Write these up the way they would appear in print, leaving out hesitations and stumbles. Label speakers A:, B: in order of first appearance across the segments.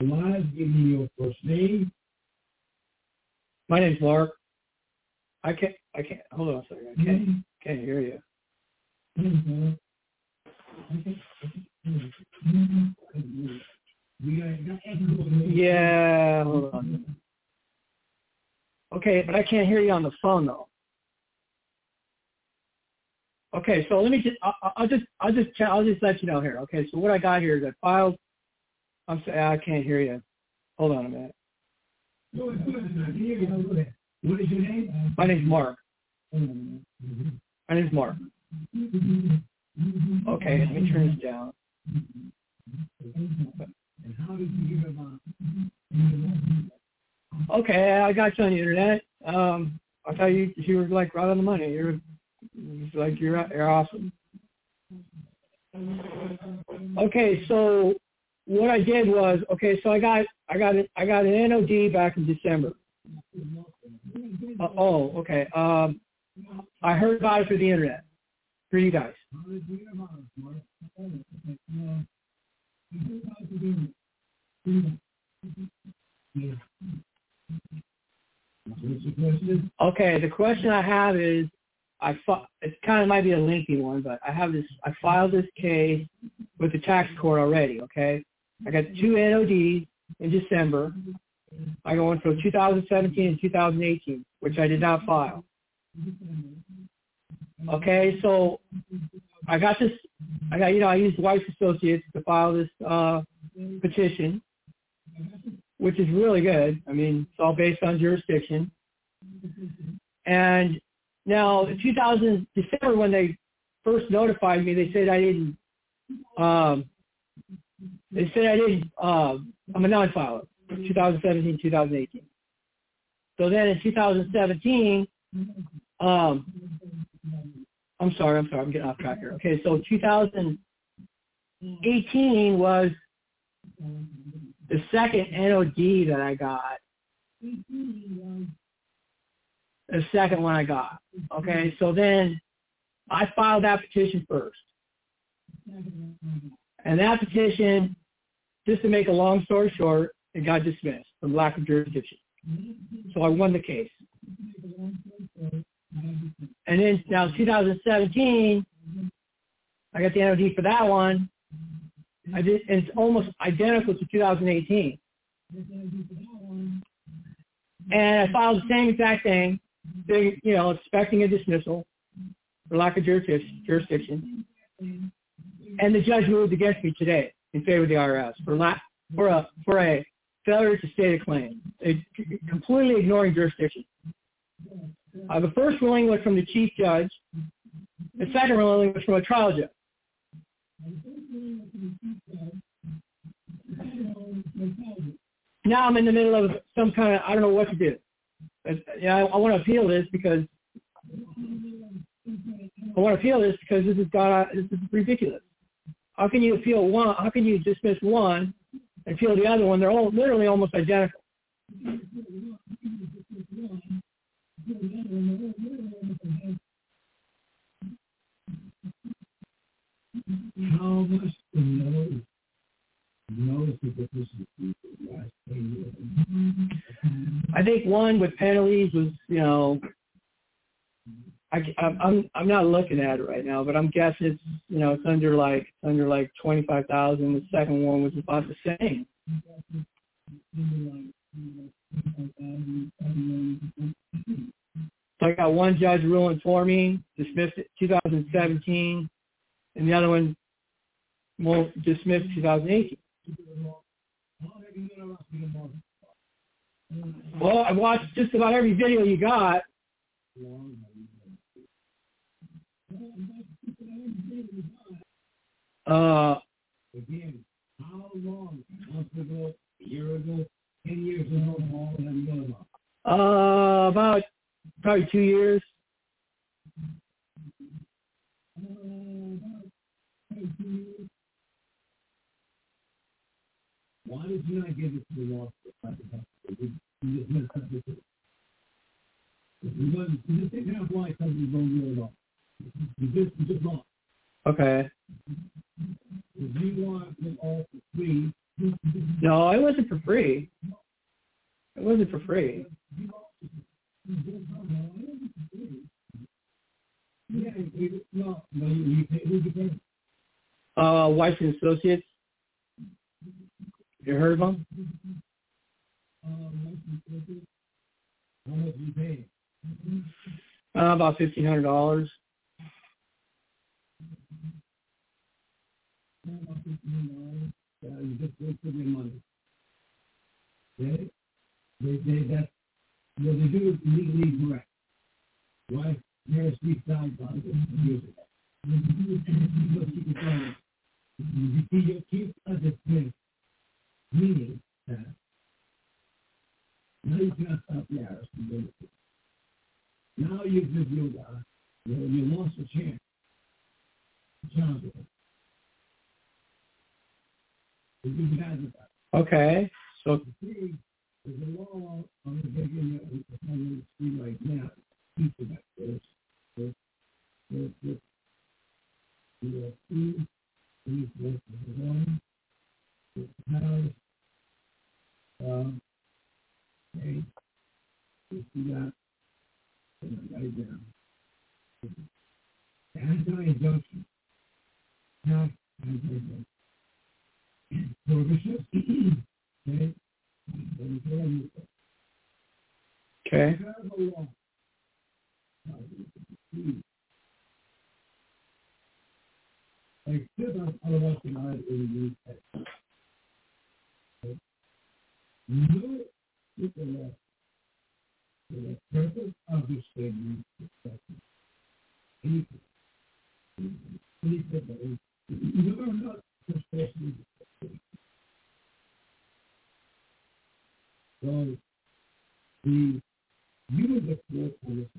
A: Live, give me your first name.
B: My name's Mark. I can't, hold on a second. I can't hear you. Yeah, hold on. Okay, but I can't hear you on the phone though. Okay, so let me just, I'll just let you know here. Okay, so what I got here is I filed. I'm sorry, I can't hear you. Hold on a minute.
A: What is your name?
B: My name's Mark. My name's Mark. Okay, let me turn this down.
A: And how did you hear about?
B: Okay, I got you on the internet. I thought you were like right on the money. You're awesome. Okay, so what I did was, so I got an NOD back in December. Okay. I heard about it through the internet, through you guys. Okay, the question I have is, it kind of might be a lengthy one, but I filed this case with the tax court already, okay? I got 2 NODs in December. I go in for 2017 and 2018, which I did not file. Okay, so I used Weiss Associates to file this petition, which is really good. I mean, it's all based on jurisdiction. And now, in December, when they first notified me, they said I didn't. I'm a non-filer. 2017, 2018. So then in 2017, I'm sorry, I'm getting off track here. Okay, so 2018 was the second NOD that I got. The second one I got. Okay, so then I filed that petition first. And that petition, just to make a long story short, it got dismissed for lack of jurisdiction. So I won the case. And then now 2017, I got the NOD for that one. And it's almost identical to 2018. And I filed the same exact thing, expecting a dismissal for lack of jurisdiction. And the judge ruled against me today in favor of the IRS for a failure to state a claim, completely ignoring jurisdiction. The first ruling was from the chief judge. The second ruling was from a trial judge. Now I'm in the middle of some kind of, I don't know what to do. I want to appeal this because this is ridiculous. How can you appeal one? How can you dismiss one and appeal the other one? They're all literally almost identical.
A: How much the notice of deficiency?
B: I think one with penalties was, I'm not looking at it right now, but I'm guessing it's under like 25,000. The second one was about the same. So I got one judge ruling for me, dismissed it 2017, and the other one won't dismiss 2018. Well, I watched just about every video you got.
A: Again, how long? Months ago, a year ago, 10 years ago, how long have you done about?
B: About probably 2 years.
A: Why did you not give it to the law? You just messed up with it. You just didn't have why because you don't know law. You just lost.
B: Okay.
A: If you want them all for free,
B: No, it wasn't for free. It wasn't for free. Weiss and Associates. You heard of them?
A: How much you pay?
B: About $1,500.
A: You just wasted your money. Okay? That's what they do is legally correct. Why? There's 3,000 years ago. You keep understanding, meaning that now you cannot stop the IRS from doing it. Now you've revealed you lost a chance.
B: Okay, so
A: there's a law on the beginning of the screen right now. People that there's two one house okay. You got right down. Anti-injunction. Not anti-injunction. Prohibition. Okay.
B: okay.
A: Except all of us and I in no the purpose of this statement is anything. You are not especially so the you the court on this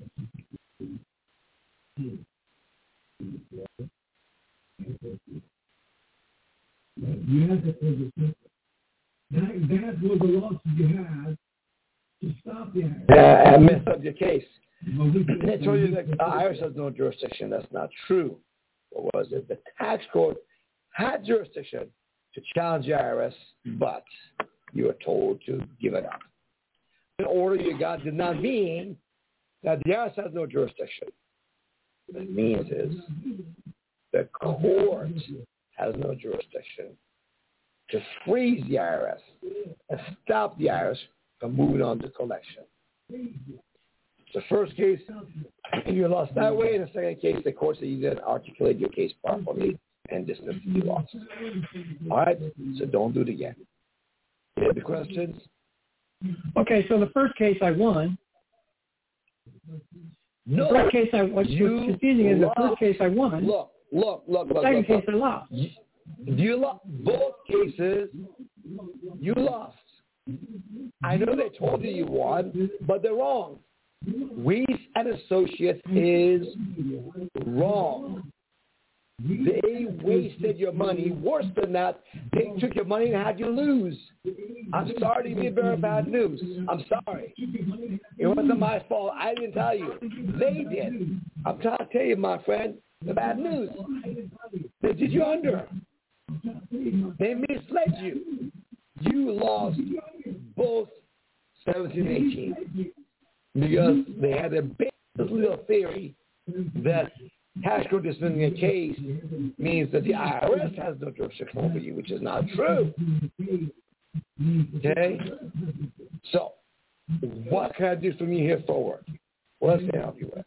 A: you have to pay the system. That was the lawsuit you had to stop the IRS.
C: I messed up your case. They told you that the IRS has no jurisdiction. That's not true. What was it? The tax court had jurisdiction to challenge the IRS, but you were told to give it up. The order you got did not mean that the IRS has no jurisdiction. What it means is the court has no jurisdiction to freeze the IRS and stop the IRS from moving on to collection. The first case, you lost that way. In the second case, the court said you didn't articulate your case properly and dismissed you lost. All right? So don't do it again. You have the questions?
B: Okay, so the first case I won.
C: No.
B: The first case what's confusing is the first case I won.
C: Look.
B: The second case I lost.
C: You lost. Both cases, you lost. I know they told you you won, but they're wrong. Weiss and Associates is wrong. They wasted your money. Worse than that, they took your money and had you lose. I'm sorry to be very bad news. I'm sorry. It wasn't my fault. I didn't tell you. They did. I'm trying to tell you, my friend, the bad news. They did you under. They misled you. You lost both 17 and 18 because they had a big little theory that tax court dismissing a case means that the IRS has no jurisdiction over you, which is not true. Okay? So, what can I do from you here forward? What else can I help you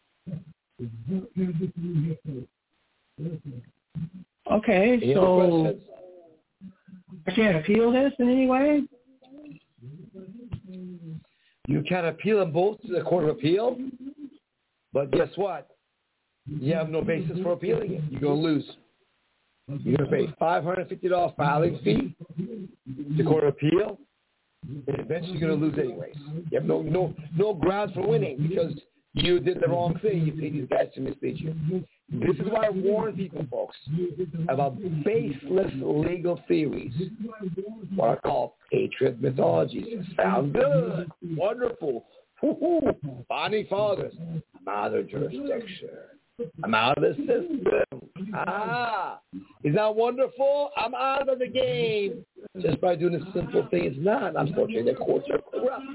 C: with?
B: Okay,
C: Any
B: so
C: other questions?
B: I can't appeal this in any way?
C: You can appeal them both to the Court of Appeal, but guess what? You have no basis for appealing it. You're going to lose. You're going to pay $550 filing fee to Court of Appeal, and eventually you're going to lose anyways. You have no grounds for winning because you did the wrong thing. You paid these guys to mislead you. This is why I warn people, folks, about baseless legal theories, what I call patriot mythologies. Sound good, wonderful, founding fathers, mother jurisdiction. I'm out of the system. Is that wonderful? I'm out of the game. Just by doing a simple thing, it's not. Unfortunately, the courts are corrupt.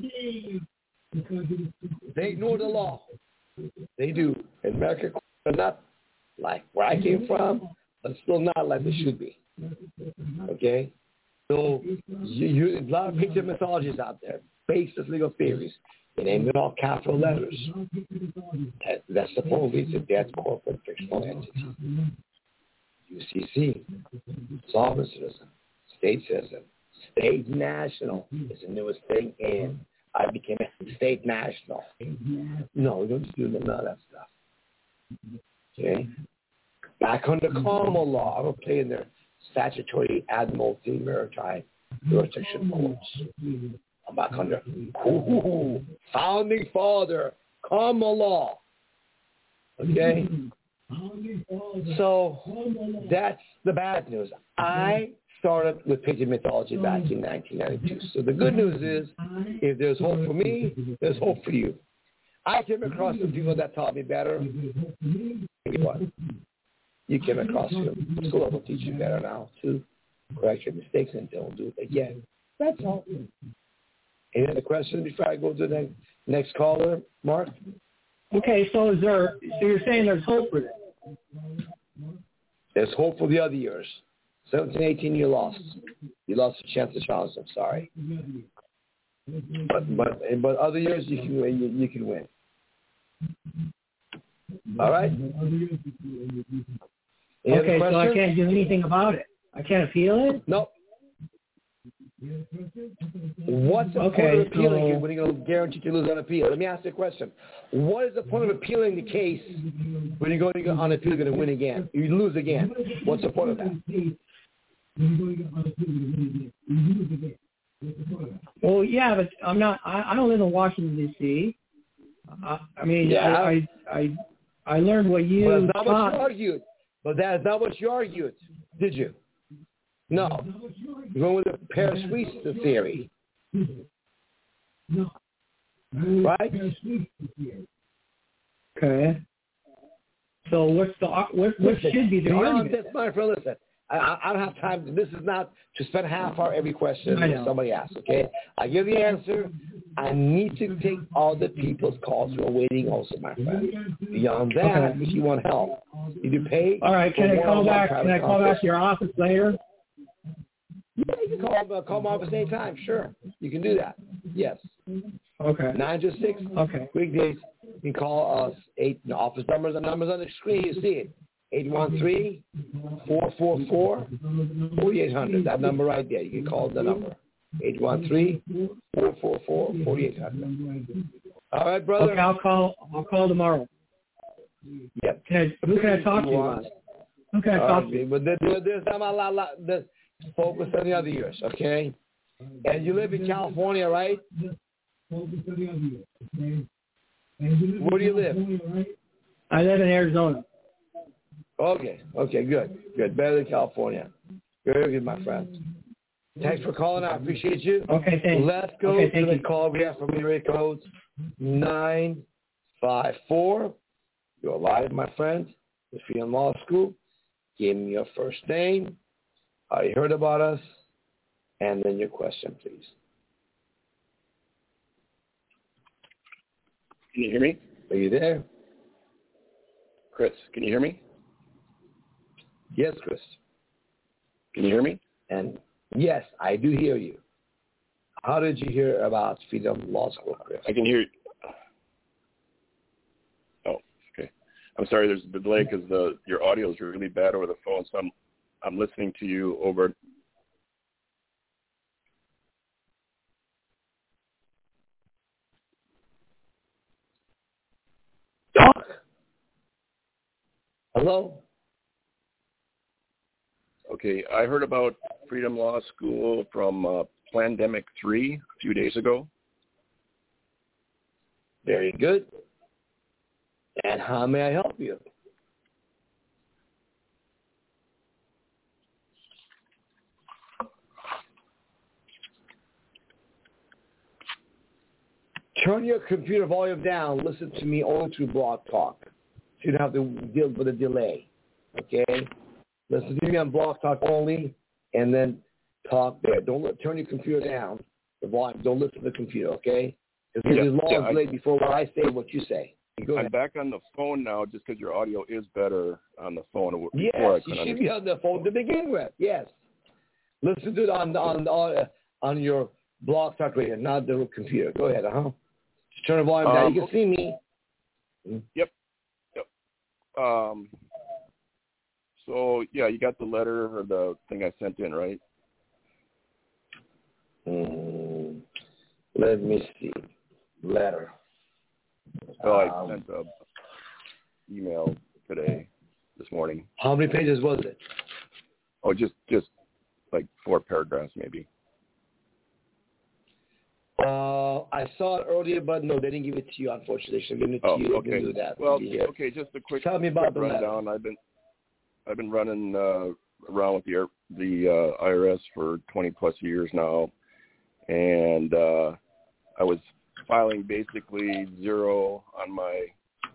C: They ignore the law. They do. In America, courts are not like where I came from, but still not like they should be. Okay? So a lot of picture mythologies out there, baseless legal theories. They name it all capital letters. That's supposedly it's a dead corporate fictional entity. UCC, sovereign citizen, state citizen, state national is the newest thing in. I became a state national. No, we don't do none of that stuff. Okay? Back under common law, I will play in their statutory admiralty maritime jurisdiction courts. I'm back under founding father, common law. Okay? So that's the bad news. I started with pagan mythology back in 1992. So the good news is, if there's hope for me, there's hope for you. I came across some people that taught me better. Guess what? You came across them. School will teach you better now, too. Correct your mistakes and don't do it again. That's all. Any other questions before I go to the next caller, Mark?
B: Okay, so you're saying there's hope for this?
C: There's hope for the other years. 17, 18, you lost. You lost a chance to challenge. I'm sorry. But other years you can win. You can win. All right.
B: Okay, so I can't do anything about it. I can't appeal it.
C: Nope. What's the point of appealing when you're going to guarantee to lose on appeal? Let me ask you a question. What is the point of appealing the case when you're going on appeal, you're going to win again? You lose again. What's the point of that?
B: Well, yeah, but I'm not. I don't live in Washington D.C. I mean, yeah. I learned what you.
C: But that's not what you argued. But that is not what you argued, did you? No. You're going with the Paris-Suisse theory.
A: No.
C: Right?
B: Okay. So what should be the argument?
C: That's my friend. Listen, I don't have time. This is not to spend half hour every question somebody asks, okay? I give the answer. I need to take all the people's calls who are waiting also, my friend. Beyond that, if you want help, you do pay.
B: All right, can I call back to your office later?
C: Yeah, you can call my office anytime. Sure, you can do that. Yes.
B: Okay.
C: 926.
B: Okay.
C: Weekdays. You can call us. The office numbers. The numbers on the screen. You see it. 813-444-4800. That number right there. You can call the number. 813-444-4800. All right, brother.
B: Okay, I'll call tomorrow.
C: Yep.
B: Who can I talk to? Who can I talk to?
C: But there's not a lot. Focus on the other years, okay? And you live in California, right? Where do you live?
B: I live in Arizona.
C: Okay, good. Better than California. Very good, my friend. Thanks for calling. I appreciate you.
B: Okay, thanks.
C: Let's go to the call we have from area code 954. You're live, my friend. With Freedom Law School. Give me your first name. How you heard about us, and then your question, please.
D: Can you hear me?
C: Are you there?
D: Chris, can you hear me?
C: Yes, Chris.
D: Can you hear me?
C: And yes, I do hear you. How did you hear about Freedom Law School, Chris?
D: I can hear you. Oh, okay. I'm sorry, there's a delay because your audio is really bad over the phone, so I'm listening to you over.
C: Doc? Hello?
D: Okay, I heard about Freedom Law School from Plandemic 3 a few days ago.
C: Very good. And how may I help you? Turn your computer volume down. Listen to me only through Blog Talk. so you don't have to deal with a delay. Okay? Listen to me on Blog Talk only, and then talk there. Don't turn your computer down. The volume. Don't listen to the computer, okay? Because there's a long delay before what I say and what you say.
D: I'm back on the phone now just because your audio is better on the phone.
C: Yes, you should be on the phone to begin with. Yes. Listen to it on your Blog Talk radio, not the computer. Go ahead, Just turn the volume down. You can see me.
D: Yep. So, yeah, you got the letter or the thing I sent in, right?
C: Let me see. Letter.
D: So I sent an email today, this morning.
C: How many pages was it?
D: Oh, just like 4 paragraphs maybe.
C: I saw it earlier, but no, they didn't give it to you, unfortunately. They should give it to you.
D: Okay.
C: Do that.
D: Well, okay, just a quick
C: Tell me about the
D: rundown.
C: letter.
D: I've been running around with the IRS for 20 plus years now, and I was filing basically zero on my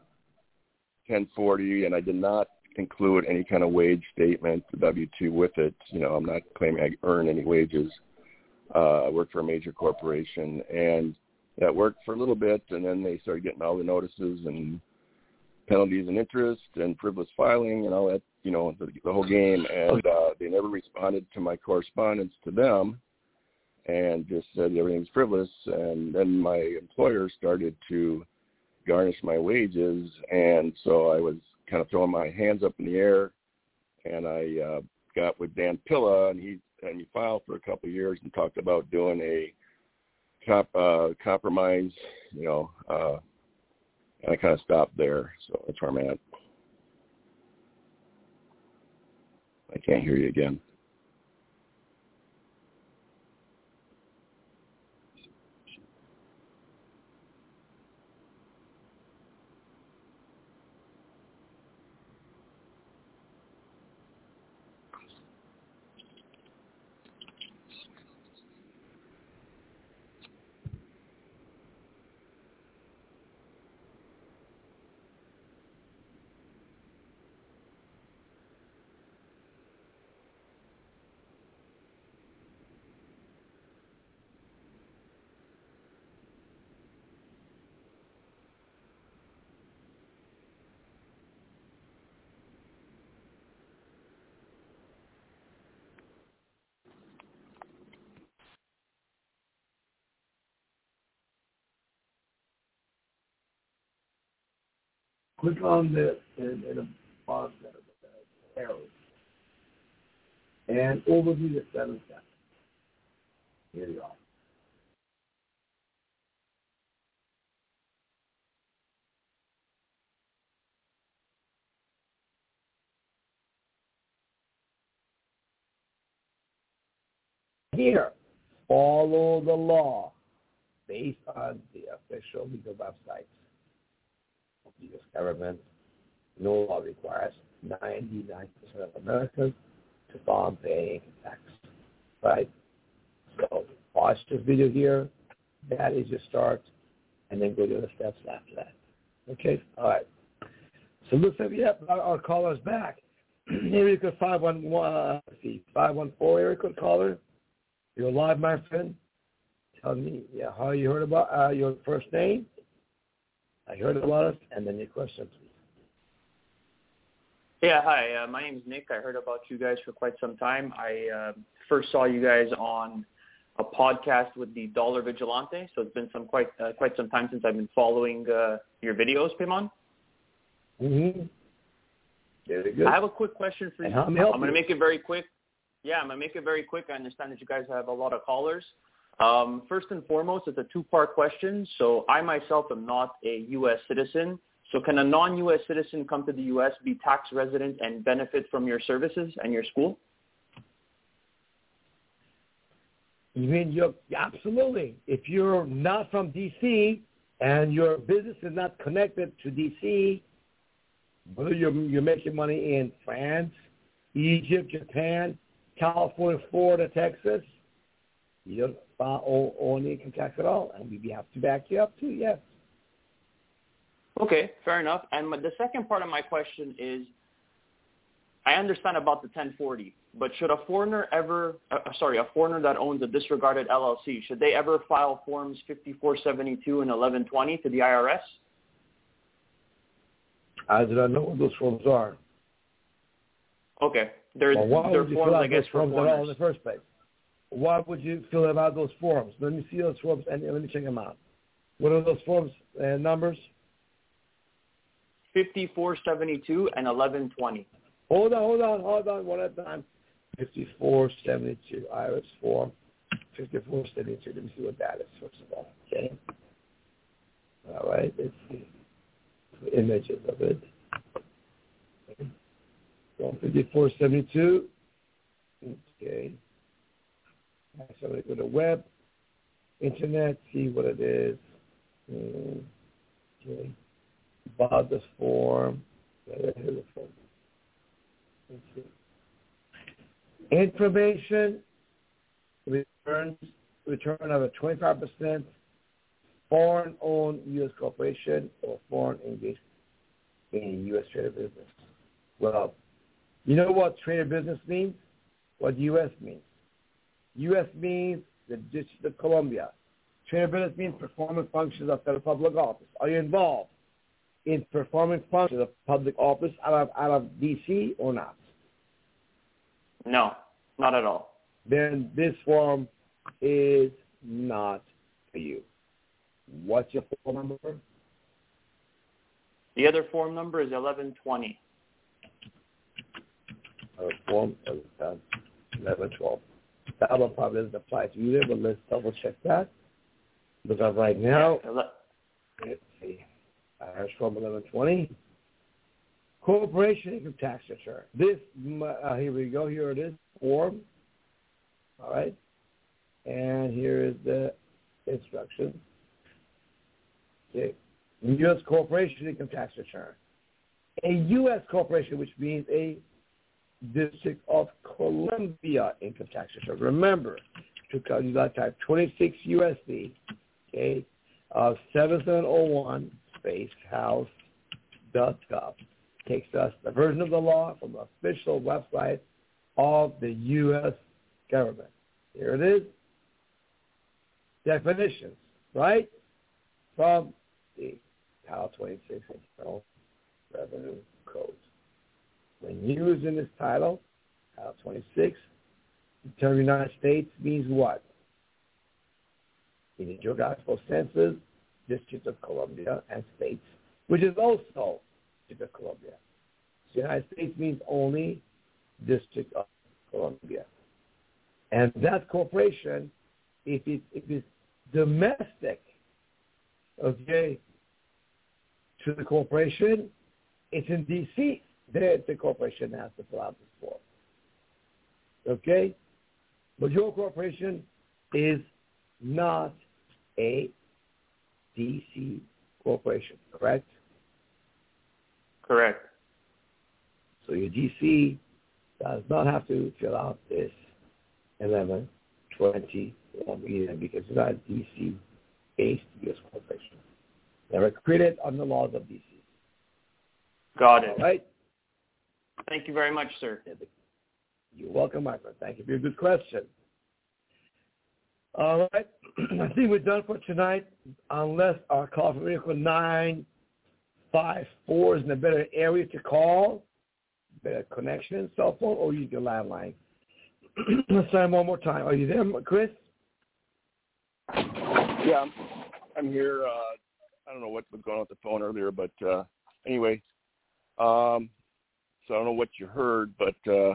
D: 1040, and I did not include any kind of wage statement, W-2 with it. I'm not claiming I earn any wages. I worked for a major corporation, and that worked for a little bit, and then they started getting all the notices and penalties and interest and frivolous filing and all that, the whole game, and they never responded to my correspondence to them and just said everything's frivolous, and then my employer started to garnish my wages, and so I was kind of throwing my hands up in the air, and I got with Dan Pilla, and he filed for a couple of years and talked about doing a compromise, and I kind of stopped there, so that's where I'm at. I can't hear you again.
C: Click on this in the bottom center, the arrows, and overview the 7 steps. Here you are. Here, follow the law based on the official legal websites of the U.S. government. No law requires 99% of Americans to file and pay income tax. Right? So watch this video here. That is your start, and then go to the steps after that. Okay? All right. So looks like we have our callers back. Area code 514, area code caller. You're live, my friend. Tell me how you heard about your first name. I heard about it, and then your question, please.
E: Yeah, hi. My name is Nick. I heard about you guys for quite some time. I first saw you guys on a podcast with the Dollar Vigilante, so it's been quite some time since I've been following your videos, Pimon.
C: Mm-hmm. Very good.
E: I have a quick question for you.
C: I'm going
E: to make it very quick. Yeah, I'm going to make it very quick. I understand that you guys have a lot of callers. First and foremost, it's a 2-part question. So I myself am not a U.S. citizen. So can a non-U.S. citizen come to the U.S., be tax resident, and benefit from your services and your school?
C: You mean absolutely. If you're not from D.C. and your business is not connected to D.C., whether you're making money in France, Egypt, Japan, California, Florida, Texas, you don't owe any income tax at all, and we have to back you up too, yes.
E: Okay, fair enough. And the second part of my question is, I understand about the 1040, but should a foreigner that owns a disregarded LLC, should they ever file forms 5472 and 1120 to the IRS?
C: I do not know what those forms are.
E: Okay. They're
C: why would you
E: forms,
C: fill out
E: I guess,
C: those
E: for
C: forms at all
E: foreigners.
C: in the first place? Why would you fill out those forms? Let me see those forms and let me check them out. What are those forms numbers?
E: 5472 and 1120.
C: Hold on, one at a time. 5472, IRS form. 5472, let me see what that is, first of all. Okay. All right, let's see. Images of it. Okay. So 5472. Okay. So I'm going to go to web, internet, see what it is. Okay. About this form. Here's the form. Let's see. Information return of a 25% foreign-owned U.S. corporation or foreign engaged in U.S. trade or business. Well, you know what trade or business means? What U.S. means? U.S. means the District of Columbia. Trade or business means performing functions of federal public office. Are you involved in performing functions of public office out of D.C. or not?
E: No, not at all.
C: Then this form is not for you. What's your form number?
E: The other form number is 1120.
C: Form 1112. That one probably doesn't apply to you there, but let's double check that. Because right now, let's see. Irish form 1120. Corporation income tax return. This, here we go. Here it is. Form. All right. And here is the instructions. Okay. U.S. corporation income tax return. A U.S. corporation, which means a District of Columbia income tax return. Remember, you got to type 26 USD, okay, 7701 house.gov. Takes us the version of the law from the official website of the U.S. government. Here it is. Definitions, right? From the Title 26 Internal Revenue Code. When used in this title, Title 26, the term United States means what? In the geographical senses, District of Columbia and states, which is also District of Columbia. So United States means only District of Columbia. And that corporation, if it's domestic, okay, to the corporation, it's in D.C., the corporation has to fill out this form. Okay? But your corporation is not a D.C. corporation, correct?
E: Correct.
C: So your D.C. does not have to fill out this 1120 form either because it's not a D.C.-based U.S. corporation. They were created under the laws of D.C.
E: Got it.
C: All right?
E: Thank you very much, sir.
C: You're welcome, my friend. Thank you for your good question. All right. I think we're done for tonight, unless our call from vehicle 954 is in a better area to call, better connection, cell phone, or use your landline. Let's try one more time. Are you there, Chris?
D: Yeah, I'm here. I don't know what was going on with the phone earlier, but anyway, so I don't know what you heard, but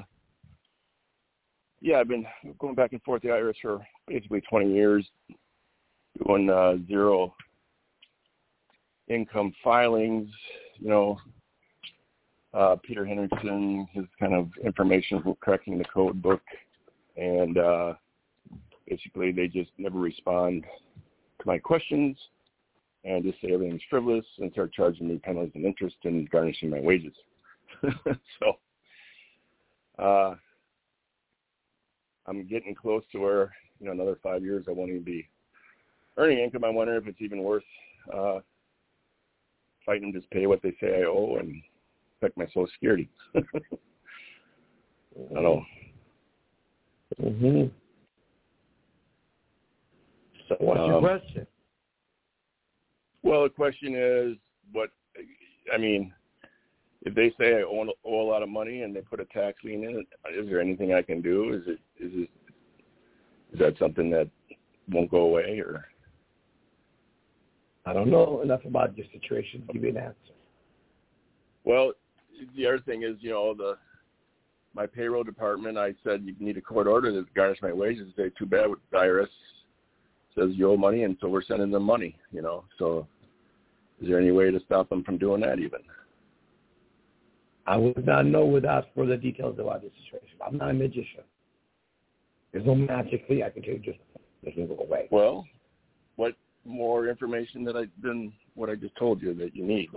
D: yeah, I've been going back and forth the IRS for basically 20 years, doing zero income filings. You know, Peter Henderson, his kind of information for correcting the code book, and basically they just never respond to my questions and just say everything's frivolous and start charging me penalties and interest and garnishing my wages. So I'm getting close to where, you know, another 5 years I won't even be earning income. I wonder if it's even worth fighting to just pay what they say I owe and affect my Social Security. I don't know.
C: Mm-hmm. So what's your question?
D: Well, the question is, if they say I owe a lot of money and they put a tax lien in it, is there anything I can do? Is that something that won't go away, or?
C: I don't know enough about your situation to give you an answer.
D: Well, the other thing is, my payroll department, I said you need a court order to garnish my wages. They say, too bad, the IRS says you owe money, and so we're sending them money, So is there any way to stop them from doing that even?
C: I would not know without further details about this situation. I'm not a magician. There's no magically I can tell you just make it go away.
D: Well, what more information than what I just told you that you need?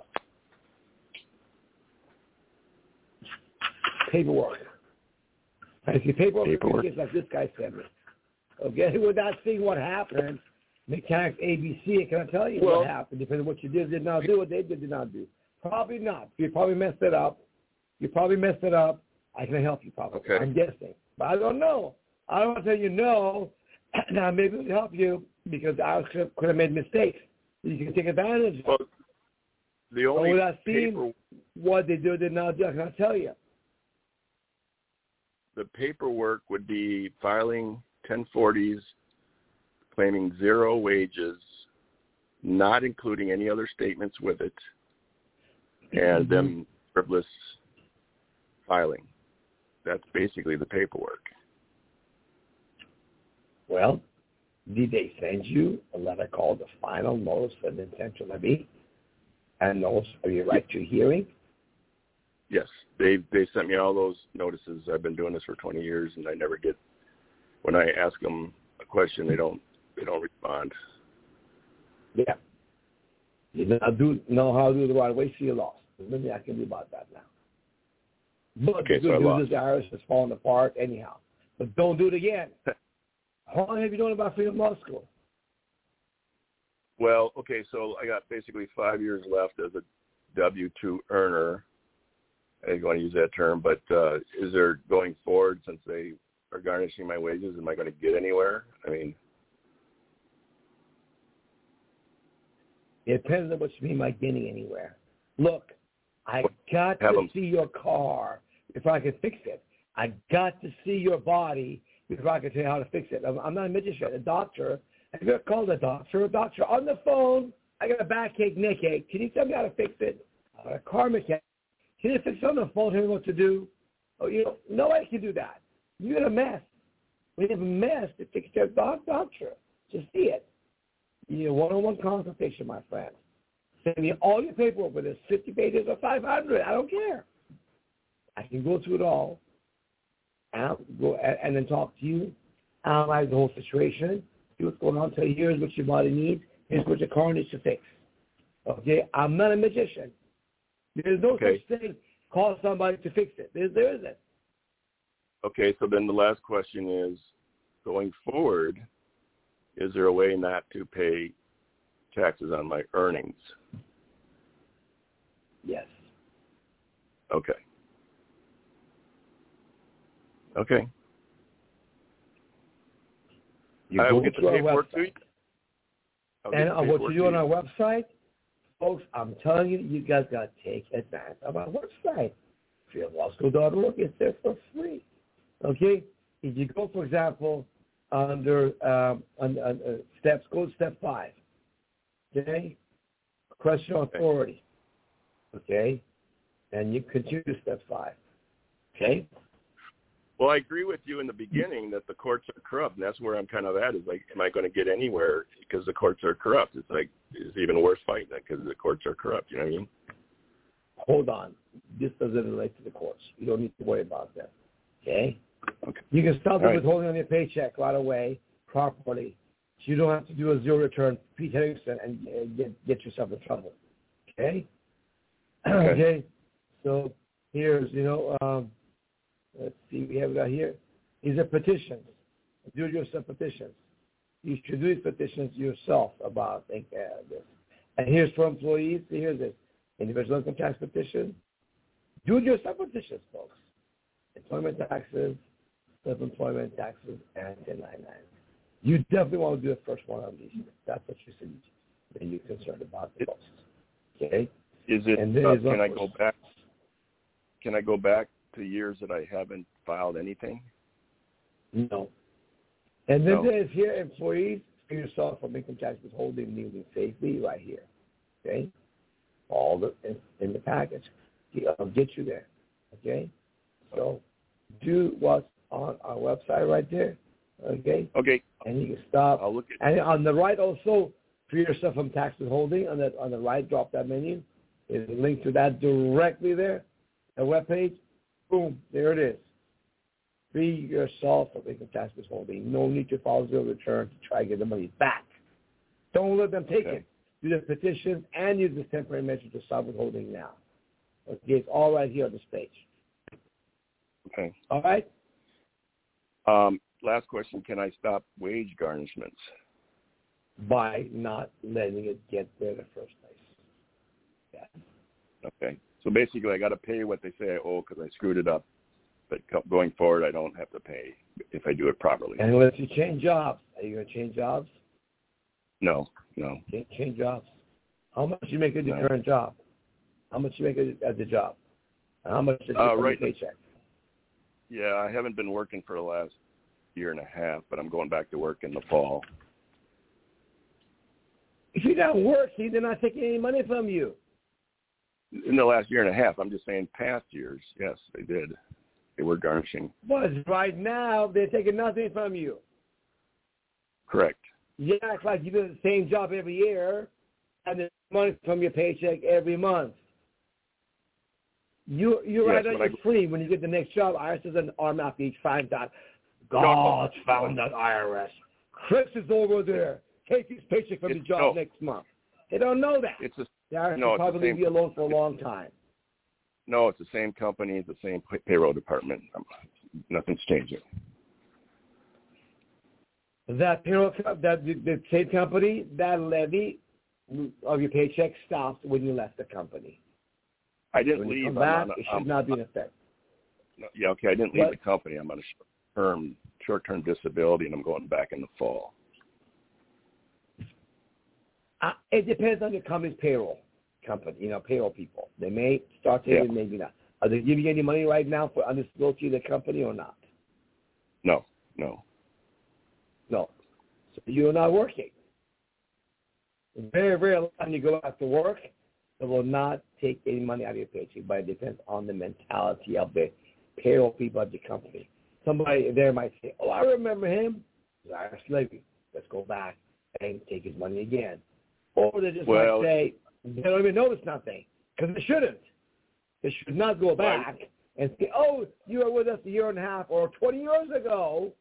C: Paperwork. I see paperwork. Just like this guy sent me. Okay, without seeing what happened, mechanics ABC, I cannot tell you what happened, depending on what you did not do, what they did not do. Probably not. You probably messed it up. I can help you probably.
D: Okay.
C: I'm guessing. But I don't know. I don't want to tell you no. Now, maybe it'll help you because I could have made mistakes. You can take advantage of.
D: Well, the only
C: without seeing what they did not do, I cannot tell you.
D: The paperwork would be filing 1040s, claiming zero wages, not including any other statements with it, and then frivolous filing. That's basically the paperwork.
C: Well, did they send you a letter called the final notice of intent to levy and notice of your right to hearing?
D: Yes, they sent me all those notices. I've been doing this for 20 years, and I never get. When I ask them a question, they don't respond.
C: Yeah, you know how to do it the right way, so you lost. There's nothing I can do about that now. But
D: okay,
C: the good news is the IRS is falling apart anyhow. But don't do it again. How long have you known about Freedom Law School?
D: Well, okay, so I got basically 5 years left as a W-2 earner. I don't want to use that term, but is there going forward, since they are garnishing my wages, am I going to get anywhere? I mean,
C: it depends on what you mean by getting anywhere. Look, I got to see your car before I can fix it. I got to see your body before I can tell you how to fix it. I'm not a magician, a doctor. Have you ever called a doctor? A doctor on the phone, I got a backache, neck ache. Can you tell me how to fix it? A car mechanic. Can you fix it on the phone, tell me what to do? Oh, nobody can do that. You got a mess. We have a mess to fix your doctor. Just see it. You need a one-on-one consultation, my friend. Send me all your paperwork, whether it's 50 pages or 500. I don't care. I can go through it all and then talk to you, analyze the whole situation, see what's going on, tell you here's what your body needs, here's what your car needs to fix. Okay? I'm not a magician. There's no such thing, call somebody to fix it. There isn't.
D: Okay, so then the last question is, going forward, is there a way not to pay taxes on my earnings?
C: Yes.
D: Okay. I will get the paperwork to you.
C: And what you do on our website, folks, I'm telling you, you guys got to take advantage of our website. freedomlawschool.org. It's there for free. Okay? If you go, for example, under steps, go to step 5. Okay? Question authority. Okay? And you continue to step 5. Okay?
D: Well, I agree with you in the beginning that the courts are corrupt, and that's where I'm kind of at, is like, am I going to get anywhere because the courts are corrupt? It's like, it's even worse fighting it because the courts are corrupt, you know what I mean?
C: Hold on. This doesn't relate to the courts. You don't need to worry about that. Okay? You can stop the withholding on your paycheck right away, properly. So you don't have to do a zero return, Pete Henderson, and get yourself in trouble. Okay? Okay? So here's, let's see, we have it out here. These are petitions. Do-it-yourself petitions. You should do these petitions yourself about this. And here's for employees. Here's this. individual income tax petition, do it yourself petitions, folks. Employment taxes, self-employment taxes, and 1099. You definitely want to do the first one on these. That's what you said that you're concerned about the most. Okay?
D: Is it? Can I go back? Can I go back to years that I haven't filed anything?
C: No. And then there's here employees for yourself from income tax withholding leaving safely right here. Okay? All in the package. I'll get you there. Okay? So do what's on our website right there. Okay?
D: Okay.
C: And you can stop.
D: I'll look at
C: And on the right also, for yourself from tax withholding, on the right, drop that menu. There's a link to that directly there. The webpage. Boom. There it is. Free yourself from income tax withholding. No need to file zero return to try to get the money back. Don't let them take it. Do the petition and use this temporary measure to stop withholding now. Okay, it's all right here on this page.
D: Okay.
C: All right?
D: Last question, can I stop wage garnishments?
C: By not letting it get there in the first place. Yeah.
D: Okay. So basically I got to pay what they say I owe because I screwed it up. But going forward, I don't have to pay if I do it properly.
C: And unless you change jobs. Are you going to change jobs?
D: No.
C: Change jobs. How much you make at your current job? How much you make at the job? And how much is your paycheck?
D: Yeah, I haven't been working for the last year and a half, but I'm going back to work in the fall.
C: If you're not working, they're not taking any money from you.
D: In the last year and a half, I'm just saying past years, yes, they did. They were garnishing.
C: But right now, they're taking nothing from you.
D: Correct.
C: Yeah, it's like you do the same job every year, and there's money from your paycheck every month. You're right on your free. When you get the next job, IRS does an arm after each find that God's found that IRS. Chris is over there. Take his paycheck from the job next month. They don't know that. The IRS will probably leave you alone for a long time.
D: No, it's the same company, the same payroll department. Nothing's changing.
C: That payroll, the same company, that levy of your paycheck stops when you left the company.
D: I didn't leave.
C: Come back, it should not be in effect.
D: Yeah, okay. I didn't leave the company. I'm on a short-term disability, and I'm going back in the fall.
C: It depends on your company's payroll company, payroll people. They may start taking, maybe not. Are they giving you any money right now for disability of the company or not?
D: No.
C: So you're not working. Very, very often you go out to work, they will not take any money out of your paycheck, but it depends on the mentality of the payroll people at the company. Somebody there might say, oh, I remember him. He's Irish levy. Let's go back and take his money again. Or they just might say, they don't even notice nothing, because they shouldn't. They should not go back and say, oh, you were with us a year and a half or 20 years ago.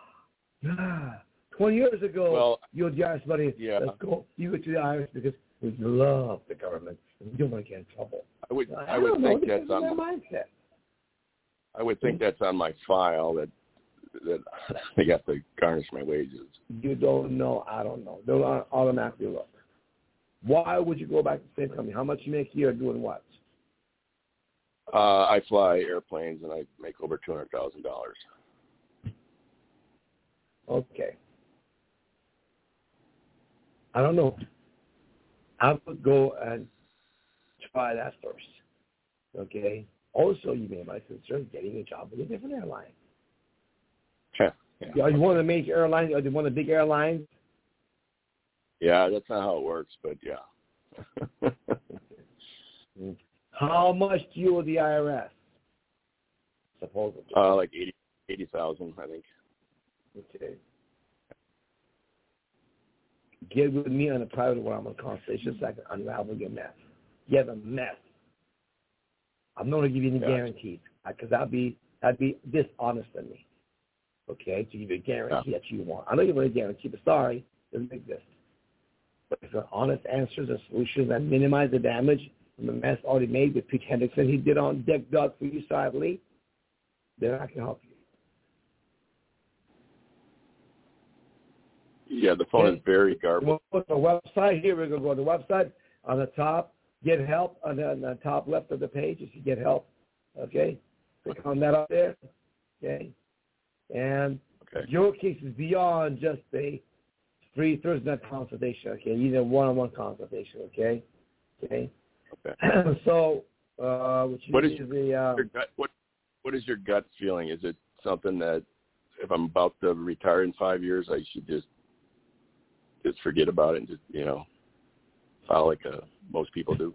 C: 20 years ago, you owed the Irish money. Let's go. You go to the Irish because we love the government. We don't want to get in trouble.
D: I would think that's on my mindset. I would think that's on my file that they got to garnish my wages.
C: You don't know. I don't know. They'll automatically look. Why would you go back to the same company? How much you make a year doing what?
D: I fly airplanes, and I make over $200,000.
C: Okay. I don't know. I would go and try that first. Okay? Also, you may might consider getting a job with a different airline.
D: Yeah.
C: Are you one of the major airlines? Are you one of the big airlines?
D: Yeah, that's not how it works, but yeah.
C: How much do you owe the IRS? Supposedly.
D: Like 80,000, I think.
C: Okay. Get with me on a private one-on-one conversation so I can unravel your mess. You have a mess. I'm not going to give you any guarantees because that'd be dishonest of me. Okay, to give you a guarantee that you want. I know you want a guarantee, but sorry, it doesn't exist. But if there are honest answers and solutions that minimize the damage from the mess already made with Pete Hendrickson he did on Deck Dog for you sadly, then I can help you.
D: Yeah, the phone is very garbage.
C: We'll put the website here. We're going to go to the website. On the top, Get help on the top left of the page. You see get help. Okay. Click on that up there. Okay. And your case is beyond just a free Thursday night consultation. Okay. You need a one-on-one consultation. Okay. Okay. So, what is
D: your gut feeling? Is it something that if I'm about to retire in 5 years, I should just forget about it and just, file like most people do?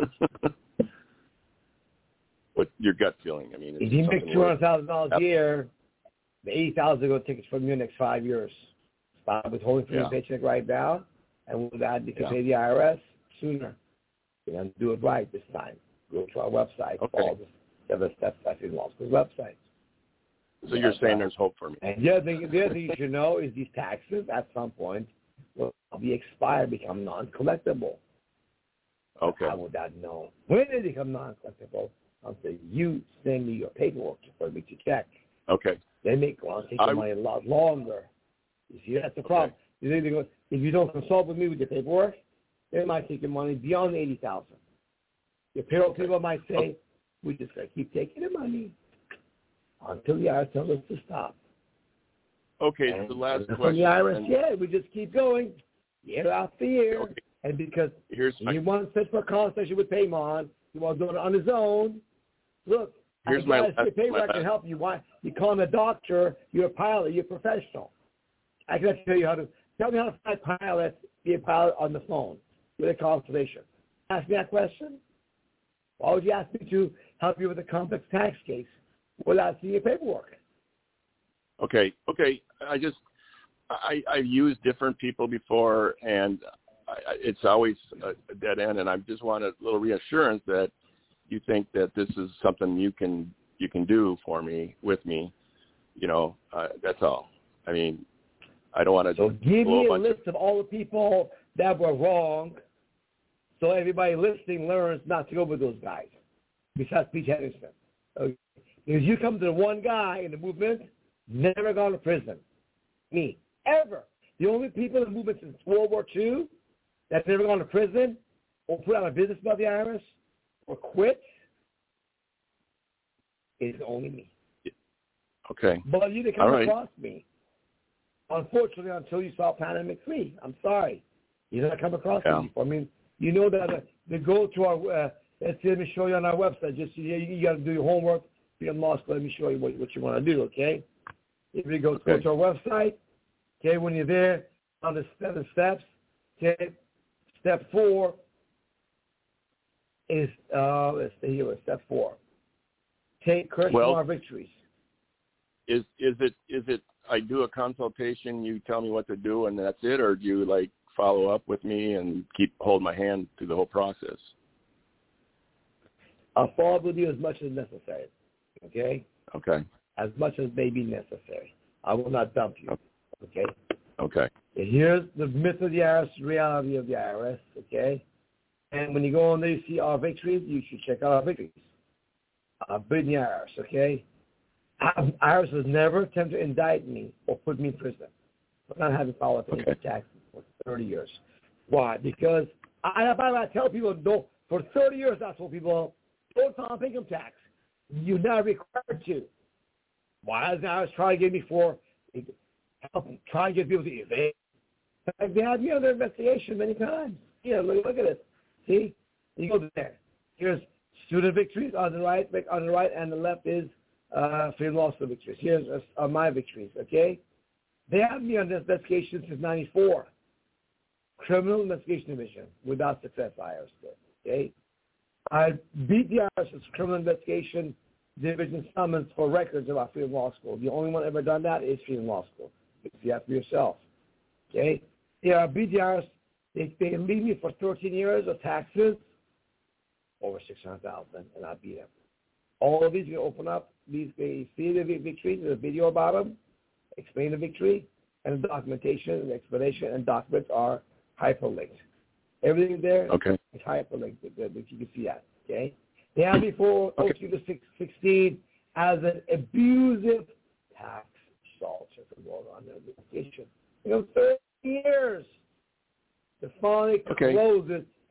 D: What's your gut feeling? I mean,
C: if you make $200,000 a year, the $80,000 will go tickets from you next 5 years. Stop withholding from your paycheck right now, and with that, you can pay the IRS sooner. You're going to do it right this time. Go to our website. Follow the 7 steps at Freedom Law School's website.
D: So you're saying there's hope for me.
C: And the other thing you should know is these taxes at some point will be expired, become non-collectible.
D: Okay.
C: How would that know? When they become non-collectible? Until you send me your paperwork for me to check.
D: Okay.
C: They take your money a lot longer. You see, that's the problem. If you don't consult with me with your paperwork, they might take your money beyond $80,000. Your payroll people might say, we just got to keep taking the money until the IRS tells us to stop.
D: Okay, so the last question.
C: From the IRS, we just keep going year after year. Okay. And because he wants to set for a consultation with Paymon, he wants to do it on his own. Look, I can help you. Why? You call him a doctor, you're a pilot, you're a professional. I can tell you how to fly pilots, be a pilot on the phone with a consultation. Ask me that question. Why would you ask me to help you with a complex tax case without seeing your paperwork?
D: Okay. I've used different people before, and it's always a dead end, and I just want a little reassurance that you think that this is something you can do for me, with me. That's all. I mean, I don't want to.
C: So give me a list of all the people that were wrong, so everybody listening learns not to go with those guys, besides Pete Henderson. Okay? Because you come to the one guy in the movement, never gone to prison. Me. Ever. The only people in the movement since World War II that's never gone to prison or put out of business by the IRS or quit is only me.
D: Okay.
C: But you didn't come across me. Unfortunately, until you saw Pandemic 3. I'm sorry. You didn't come across me before. I mean, you know that the go to our, let me show you on our website. Just you got to do your homework. Freedom Law School, let me show you what you want to do, okay? If you go to our website, okay, when you're there, on the 7 steps, okay, step 4 is, let's see here, step 4. Take curse from our victories.
D: Is it I do a consultation, you tell me what to do, and that's it, or do you follow up with me and hold my hand through the whole process?
C: I'll follow up with you as much as necessary. Okay?
D: Okay.
C: As much as may be necessary. I will not dump you. Okay?
D: Okay.
C: And here's the myth of the IRS, reality of the IRS. Okay? And when you go on there, you see our victories, you should check out our victories. I've been the IRS, okay? IRS has never attempted to indict me or put me in prison for not having filed a taxes for 30 years. Why? Because I tell people, for 30 years, I told people, don't file income tax. You're not required to. Why is the IRS trying to get me trying to get people to evade? They had me under investigation many times. Look at this. See? You go there. Here's student victories on the right, and the left is Freedom Law School victories. Here's my victories, okay? They have me under investigation since 94. Criminal Investigation Division without success, IRS did, okay? I beat the IRS's Criminal Investigation Division summons for records about Freedom Law School. The only one ever done that is Freedom Law School. You can see that for yourself, okay? Yeah, I beat the IRS. They leave me for 13 years of taxes, over $600,000, and I beat them. All of these, you open up, see the victory, there's a video about them, explain the victory, and the documentation, the explanation, and documents are hyperlinked. Everything there is hyperlinked, that you can see that, okay? They have me for 02 to 16 as an abusive tax assaulter for going on their investigation. 30 years to finally close it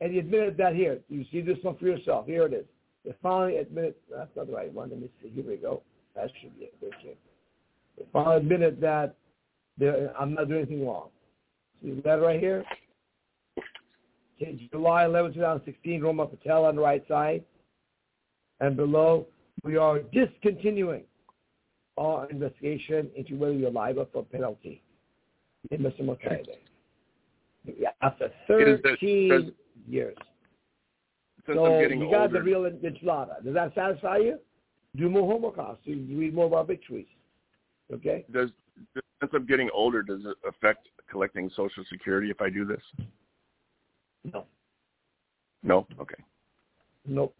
C: And he admitted that here. You see this one for yourself. Here it is. They finally admitted, that's not the right one. Let me see. Here we go. That should be it. Okay. They finally admitted that I'm not doing anything wrong. See that right here? Okay, July 11, 2016, Roma Patel on the right side. And below, we are discontinuing our investigation into whether you're liable for penalty. Mr. Mokaide. After 13 years. So you got the real enchilada. Does that satisfy you? Do more homework so you read more of our victories. Okay?
D: Since I'm getting older, does it affect collecting Social Security if I do this?
C: No.
D: No? Okay.
C: Nope.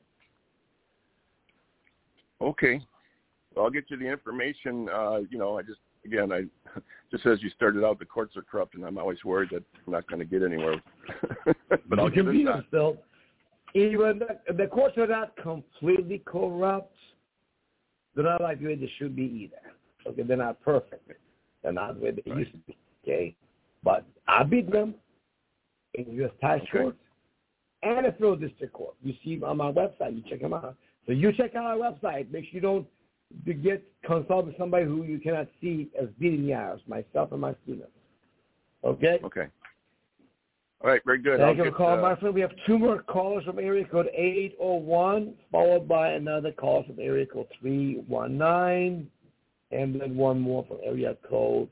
D: Okay. Well, I'll get you the information. I just as you started out, the courts are corrupt, and I'm always worried that I'm not going to get anywhere. But I'll give it a shot.
C: Even the courts are not completely corrupt. They're not like the way they should be either. Okay, they're not perfect. They're not the way they used to be. Okay, but I beat them in U.S. tax court and a federal district court. You see on my website. You check them out. So you check out our website. Make sure you don't consult with somebody who you cannot see as beating the IRS, myself and my students. Okay?
D: Okay. All right, very good.
C: Thank you for calling, my friend. We have two more callers from area code 801, followed by another call from area code 319, and then one more from area code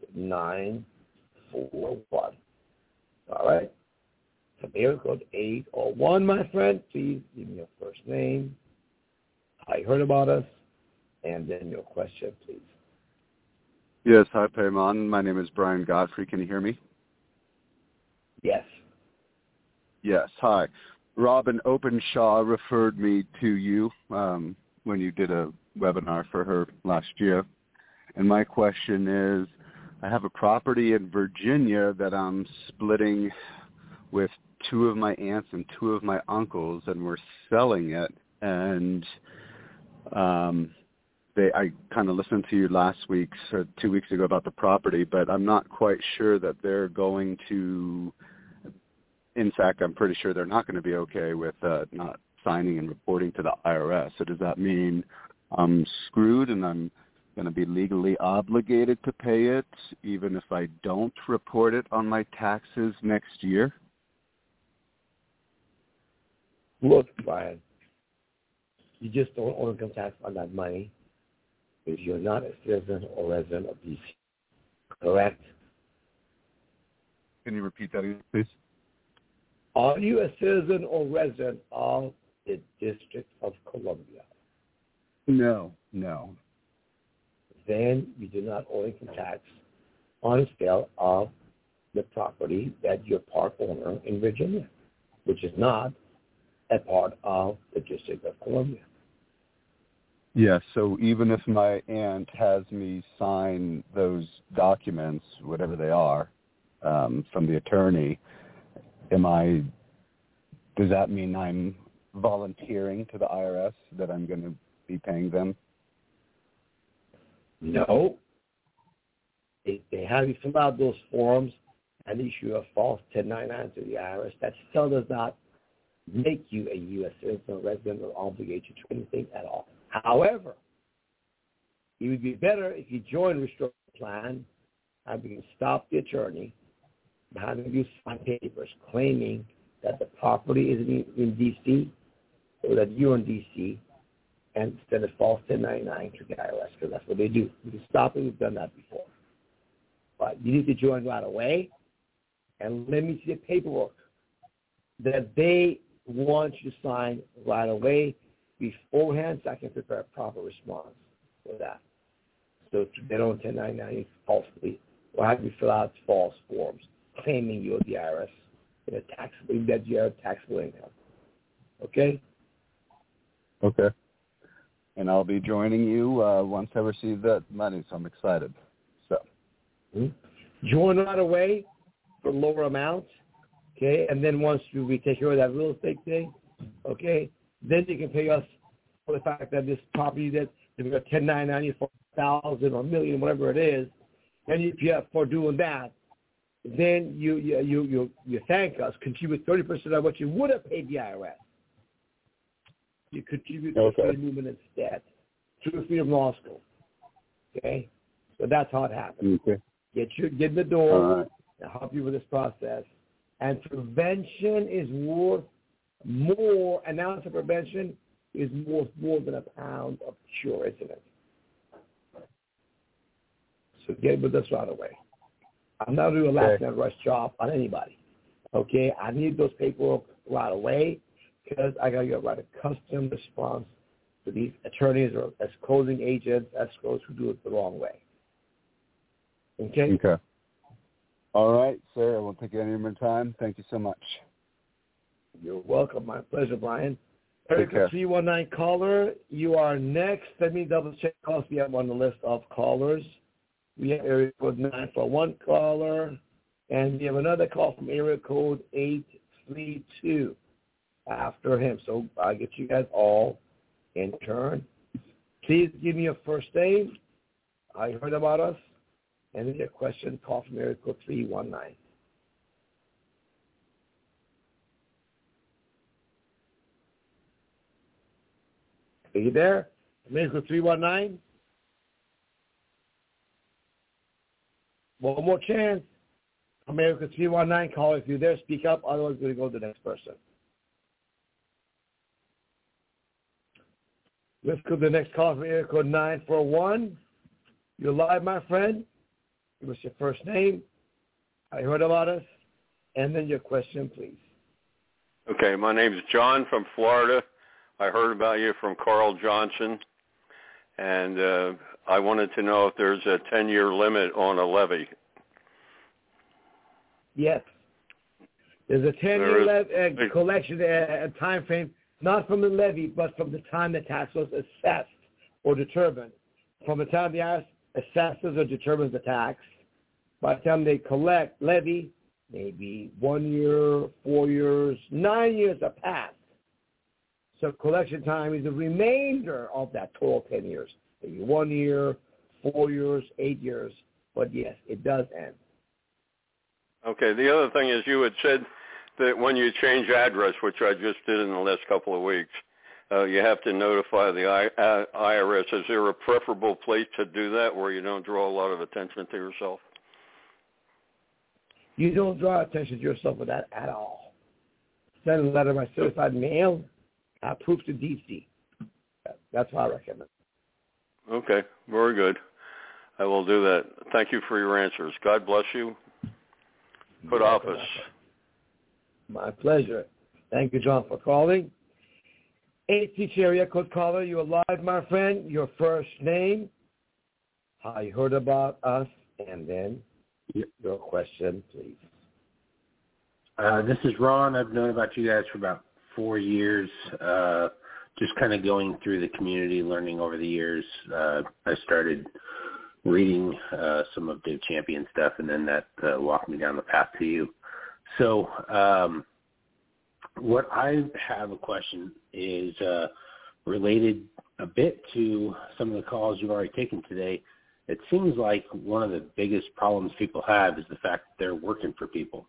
C: 941. All right? From area code 801, my friend, please give me your first name, how you heard about us, and then your question, please.
F: Yes, hi, Payman. My name is Brian Godfrey. Can you hear me?
C: Yes.
F: Yes, hi. Robin Openshaw referred me to you when you did a webinar for her last year. And my question is, I have a property in Virginia that I'm splitting with two of my aunts and two of my uncles, and we're selling it. And I kind of listened to you last week, or 2 weeks ago, about the property, but I'm not quite sure that they're going to. In fact, I'm pretty sure they're not going to be okay with not signing and reporting to the IRS. So does that mean I'm screwed and I'm going to be legally obligated to pay it even if I don't report it on my taxes next year?
C: Look, Brian, you just don't owe income tax on that money if you're not a citizen or resident of D.C. Correct?
F: Can you repeat that again, please?
C: Are you a citizen or resident of the District of Columbia?
F: No.
C: Then you do not owe income tax on the sale of the property that you're part owner in Virginia, which is not a part of the District of Columbia.
F: Yes, so even if my aunt has me sign those documents, whatever they are, from the attorney, does that mean I'm volunteering to the IRS that I'm going to be paying them?
C: No. They have you fill out those forms and issue a false 1099 to the IRS. That still does not make you a U.S. citizen or resident or obligate you to anything at all. However, it would be better if you join Restore Plan and we can stop the attorney from having you sign papers claiming that the property is in D.C. or that you're in D.C. and send a false 1099 to the IRS, because that's what they do. We can stop it. We've done that before. But you need to join right away, and let me see the paperwork that they want you to sign right away beforehand, so I can prepare a proper response for that. So if they don't 1099 falsely, or have you fill out false forms claiming you're the IRS in a taxable, that you have taxable income. Okay?
F: Okay. And I'll be joining you once I receive that money, so I'm excited. So,
C: join right away for lower amounts, okay? And then once we take care of that real estate thing, okay, then you can pay us for the fact that this property that if you're 1099 for $1,000 or $1 million, whatever it is, then if you have for doing that, then you thank us, contribute 30% of what you would have paid the IRS. You contribute to Freedom Movement instead through Freedom Law School. Okay? So that's how it happens.
F: Okay.
C: Get in the door, and help you with this process. And prevention is worth more, an ounce of prevention is worth more than a pound of cure, isn't it? So get with us right away. I'm not doing a last-minute rush job on anybody. Okay? I need those paperwork right away because I got to write a custom response to these attorneys or as closing agents, escrows who do it the wrong way. Okay?
F: Okay. All right, sir. I won't take any more time. Thank you so much.
C: You're welcome. My pleasure, Brian. Area 319 caller, you are next. Let me double check if we have on the list of callers. We have area code 941 caller, and we have another call from area code 832 after him. So I'll get you guys all in turn. Please give me your first name. I heard about us. And then your question, call from area code 319. Are you there? Area code 319. One more chance. America 319, call if you're there, speak up, otherwise we're going to go to the next person. Let's go to the next call from area code 941. You're live, my friend. Give us your first name. I heard about us. And then your question, please.
G: Okay, my name is John from Florida. I heard about you from Carl Johnson. And I wanted to know if there's a 10-year limit on a levy.
C: Yes. There's a 10-year collection time frame, not from the levy, but from the time the tax was assessed or determined. From the time the IRS assesses or determines the tax, by the time they collect levy, maybe 1 year, 4 years, 9 years have passed. So collection time is the remainder of that total 10 years. Maybe 1 year, 4 years, 8 years. But yes, it does end.
G: Okay. The other thing is you had said that when you change address, which I just did in the last couple of weeks, you have to notify the IRS. Is there a preferable place to do that where you don't draw a lot of attention to yourself?
C: You don't draw attention to yourself with that at all. Send a letter by certified mail, proof to DC. That's what I recommend.
G: Okay, very good. I will do that. Thank you for your answers. God bless you. Good office.
C: My pleasure. Thank you, John, for calling. 832 area code caller, you're live, my friend. Your first name, how you heard about us, and then your question, please.
H: This is Ron. I've known about you guys for about 4 years. Just kind of going through the community, learning over the years. I started reading some of Dave Champion stuff, and then that walked me down the path to you. So what I have a question is related a bit to some of the calls you've already taken today. It seems like one of the biggest problems people have is the fact that they're working for people.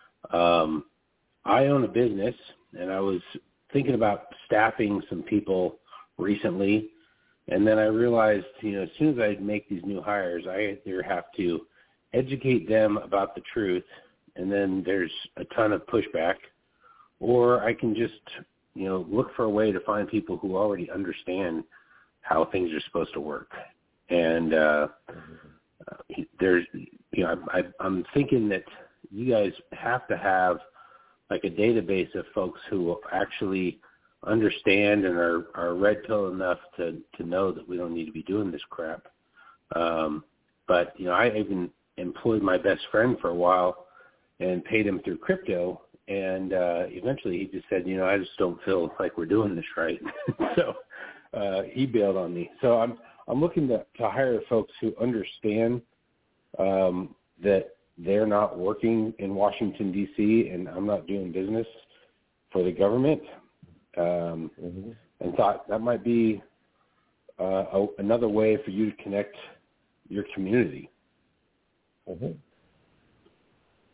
H: I own a business, and I was thinking about staffing some people recently, and then I realized, as soon as I make these new hires, I either have to educate them about the truth, and then there's a ton of pushback, or I can just, look for a way to find people who already understand how things are supposed to work. And I'm thinking that you guys have to have like a database of folks who actually understand and are red pill enough to know that we don't need to be doing this crap. But I even employed my best friend for a while and paid him through crypto, and eventually he just said, I just don't feel like we're doing this right. So he bailed on me. So I'm looking to hire folks who understand that they're not working in Washington, D.C., and I'm not doing business for the government, and thought that might be another way for you to connect your community.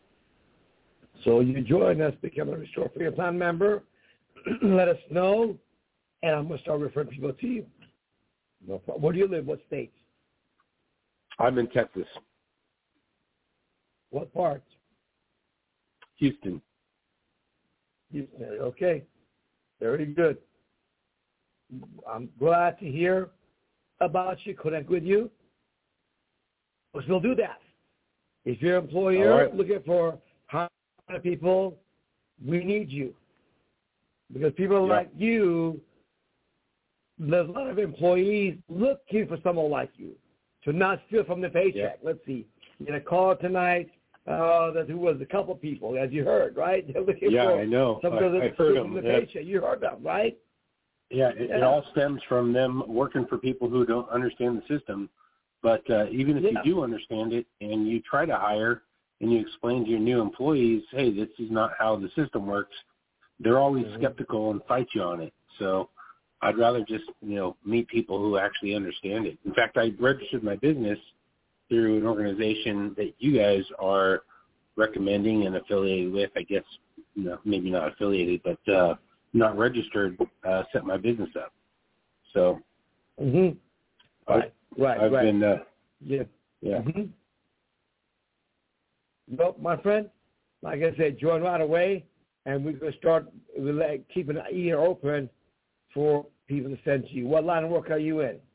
C: So you join us, become a Restore Freedom Plan member. Let us know, and I'm going to start referring people to you. No problem. Where do you live? What state?
H: I'm in Texas.
C: What part?
H: Houston.
C: Houston. Okay. Very good. I'm glad to hear about you, connect with you. We'll do that. If your employer looking for hiring people, we need you. Because people like you, there's a lot of employees looking for someone like you to not steal from the paycheck.
H: Yeah.
C: Let's see. You had a call tonight. That who was a couple people, as you heard, right? They're looking for
H: I know.
C: I
H: heard them.
C: From the paycheck. You heard them, right?
H: Yeah, it all stems from them working for people who don't understand the system. But even if you do understand it and you try to hire and you explain to your new employees, hey, this is not how the system works, they're always skeptical and fight you on it. So I'd rather just, meet people who actually understand it. In fact, I registered my business through an organization that you guys are recommending and affiliated with. I guess, maybe not affiliated, but not registered, set my business up. So I've been,
C: Well, my friend, like I said, join right away, and we're going to start keep an ear open for people to send to you. What line of work are you in?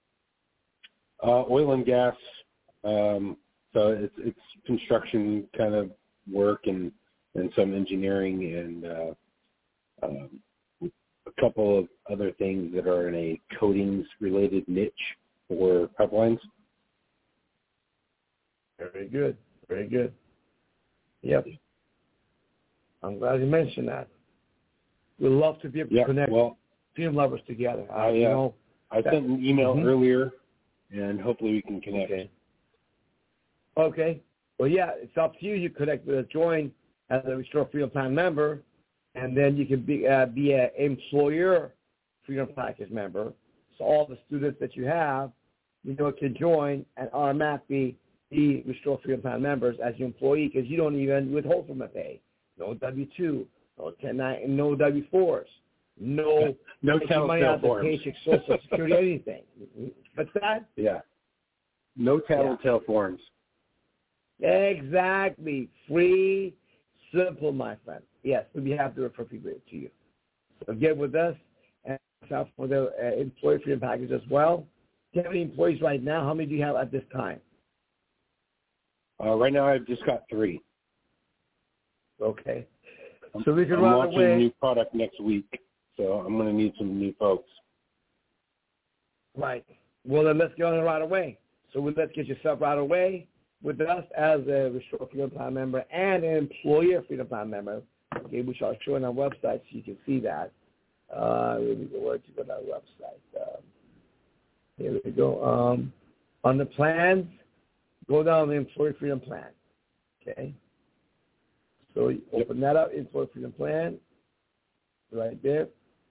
H: Oil and gas. So it's construction kind of work and some engineering and a couple of other things that are in a coatings-related niche for pipelines.
C: Very good. Very good. Yep. I'm glad you mentioned that. We'd love to be able to connect freedom lovers together. I
H: sent an email earlier, and hopefully we can connect.
C: Okay. Well, yeah, it's up to you. You connect with us, join as a Restore Freedom Plan member, and then you can be an employer Freedom Package member. So all the students that you have, can join and automatically be Restore Freedom Plan members as your employee because you don't even withhold from the pay. No W-2, no 1099, no W-4s, no
H: tattletale forms.
C: Paycheck, Social Security, anything. What's that?
H: Yeah. No tattletale forms.
C: Exactly. Free, simple, my friend. Yes, we'll be happy to refer people to you. So get with us and sign up for the employee freedom package as well. Do you have any employees right now? How many do you have at this time?
H: Right now I've just got 3.
C: Okay. So we can
H: I'm
C: run
H: launching
C: away.
H: a new product next week, so I'm going to need some new folks.
C: Right. Well, then let's get on it right away. So let's get yourself right away with us as a Restore Freedom Plan member and an Employer Freedom Plan member, okay, which I'll show on our website so you can see that. Where to go to our website? Here we go. On the plans, go down the Employer Freedom Plan, okay? So you open that up, Employer Freedom Plan, right there.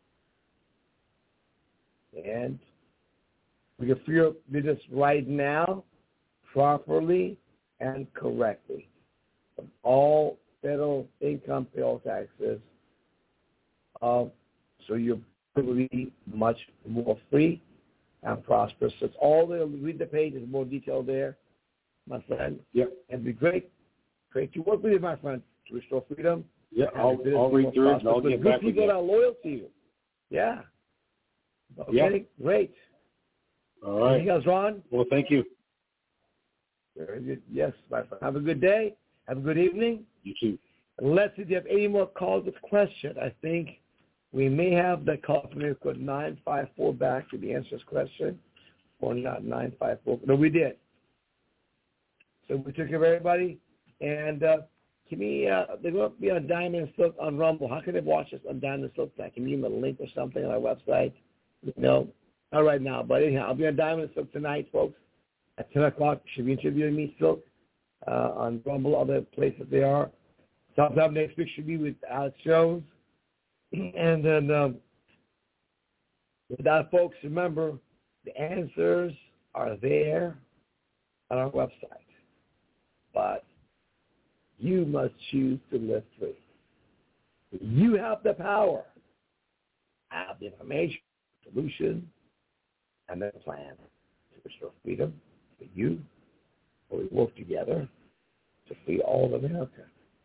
C: And we can free up business right now, properly and correctly. All federal income payroll taxes. So you're probably much more free and prosperous. So it's all there. Read the page. There's more detail there, my friend.
H: Yep.
C: It'd be great. Great to work with you, my friend, to restore freedom.
H: Yeah, I'll read through it and I'll get back with you. Good
C: people that are loyal to you. Yeah. Okay,
H: yep.
C: Great.
H: All right.
C: Anything else, Ron?
H: Well, thank you.
C: Very good. Yes, my friend. Have a good day. Have a good evening.
H: You too.
C: Let's see if you have any more calls with questions. I think we may have the call from code 954 back to the answer this question. Or not 954. No, we did. So we took care of everybody. And can we, they will be on Diamond and Silk on Rumble. How can they watch us on Diamond and Silk? Can you give them a link or something on our website? No, not right now. But anyhow, I'll be on Diamond and Silk tonight, folks. At 10 o'clock, should be interviewing me, Silk, on Rumble, other places they are. Sometime next week should be with Alex Jones. And then with that, folks, remember, the answers are there on our website. But You must choose to live free. You have the power. I have the information, solution, and the plan to restore freedom for you, where we work together to free all of America.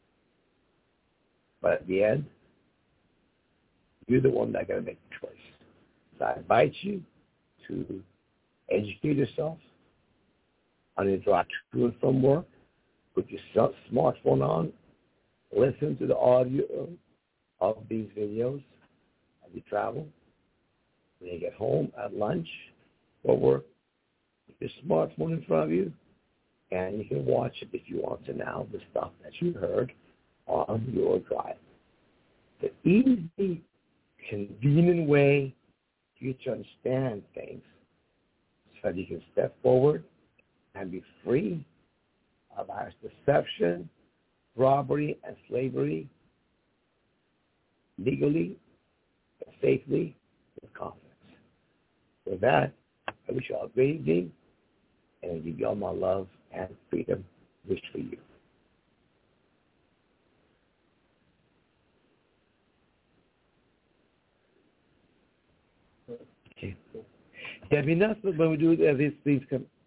C: But at the end, you're the one that's going to make the choice. So I invite you to educate yourself on your drive to and from work, put your smartphone on, listen to the audio of these videos as you travel. When you get home at lunch or work, put your smartphone in front of you, and you can watch it if you want to now, the stuff that you heard on your drive. The easy, convenient way for you to understand things so that you can step forward and be free of our deception, robbery, and slavery legally, safely, with confidence. With that, I wish you all a great evening, and I give you all my love and freedom wished for you. Okay. Have enough when we do this, please come.